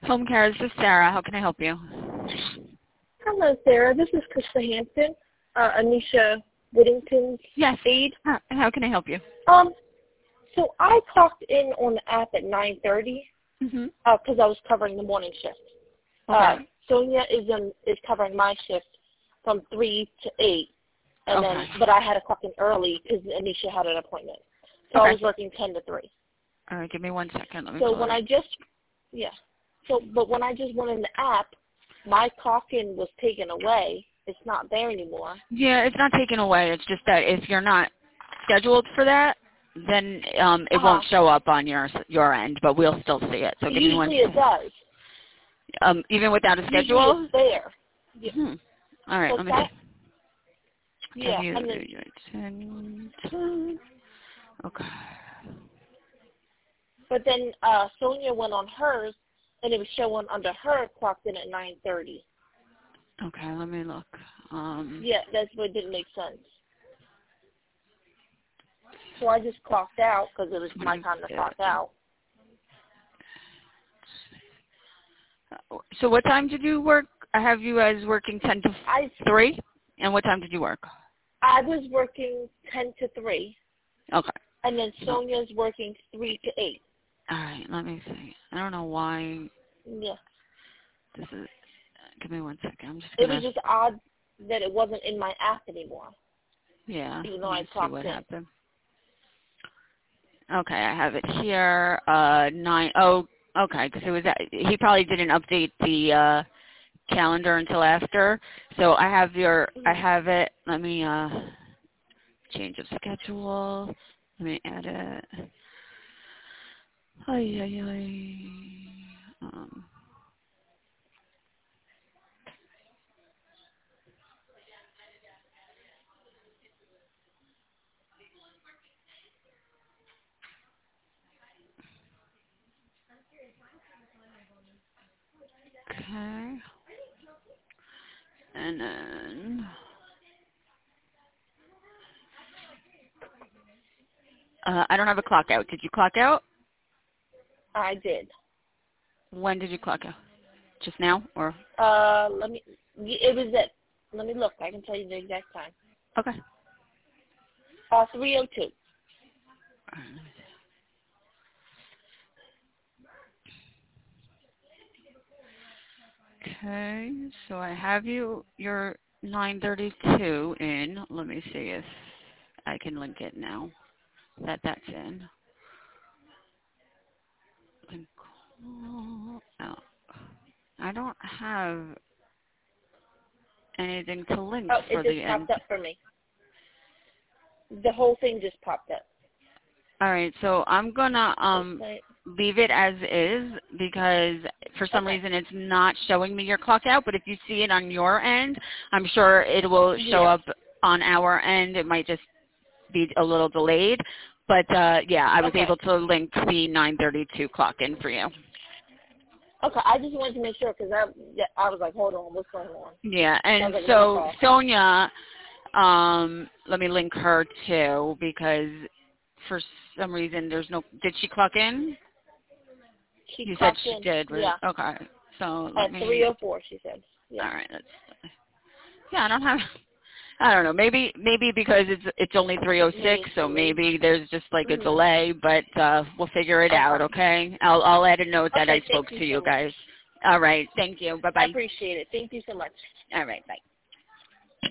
Home care, this is Sarah. How can I help you? Hello, Sarah. This is Krista Hansen, Anisha Whittington's Yes. aide. How can I help you? So I clocked in on the app at 9:30 because I was covering the morning shift. Okay. Sonia is covering my shift from 3 to 8, and Okay. then but I had to clock in early because Anisha had an appointment. So Okay. I was working 10 to 3. All right, give me 1 second. Let me So pull when it. I just but when I just went in the app, my clock-in was taken away. It's not there anymore. Yeah, it's not taken away. It's just that if you're not scheduled for that, then it won't show up on your end, but we'll still see it. So give me 1 Usually it second. does. Even without a Usually schedule? it's there. Yeah. All right, let me see. Yeah. Give And you then, 10. Okay. but then Sonia went on hers, and it was showing under her clocked in at 9:30. Okay, let me look. Yeah, that's what didn't make sense. So I just clocked out because it was my time to clock out. So what time did you work? I have you as working 10 to 3. And what time did you work? I was working 10 to 3. Okay. And then Sonia's working 3 to 8. All right, let me see. I don't know why Yeah. this is. Give me 1 second. I'm just It gonna. was just odd that it wasn't in my app anymore. Yeah. Even though Let I me see clocked what in. happened. Okay, I have it here. 9. Oh, okay. Because it was. He probably didn't update the calendar until after. So I have your. I have it. Let me change of schedule. Let me add it. Ay, ay, ay. Okay. And then I don't have a clock out. Did you clock out? I did. When did you clock out? Just now, or? It was at, let me look. I can tell you the exact time. Okay. 3:02. Okay, so I have your 9:32 in. Let me see if I can link it now. That's in. Link. Oh, I don't have anything to link Oh, for it the just end. popped up for me. The whole thing just popped up. All right, so I'm gonna leave it as is because for some reason it's not showing me your clock out. But if you see it on your end, I'm sure it will show up on our end. It might just be a little delayed. But yeah, I was able to link the 9:32 clock in for you. Okay, I just wanted to make sure because I was like, hold on, what's going on? Yeah, and so Sonia, let me link her too because for some reason there's no. Did she clock in? You said she did, right? Yeah. Okay. So At 3:04, she said. Yeah. All right. Yeah, I don't have. I don't know. Maybe because it's only 3:06, so maybe there's just like a delay. But we'll figure it out. Okay. I'll add a note that I spoke to you guys. All right. Thank you. Bye bye. I appreciate it. Thank you so much. All right. Bye.